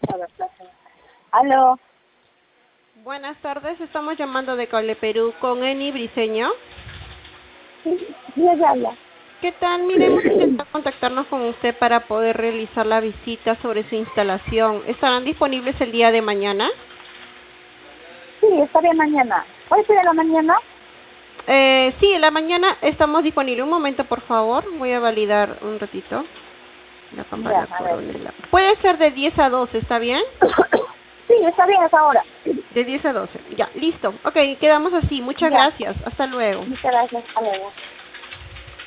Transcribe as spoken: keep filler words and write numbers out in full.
Aló. Buenas tardes, estamos llamando de Cable Perú con Eni Briceño. Sí, sí, ella habla. ¿Qué tal? Mire, hemos intentado contactarnos con usted para poder realizar la visita sobre su instalación. ¿Estarán disponibles el día de mañana? Sí, está bien mañana. ¿Puede ser a la mañana? Eh, sí, en la mañana estamos disponibles. Un momento, por favor. Voy a validar un ratito. La Ya, campana a ver. coronela. Puede ser de diez a doce, ¿está bien? Sí, está bien hasta ahora. De diez a doce. Ya, listo. Ok, quedamos así. Muchas Ya, gracias. Hasta luego. muchas gracias. Hasta luego.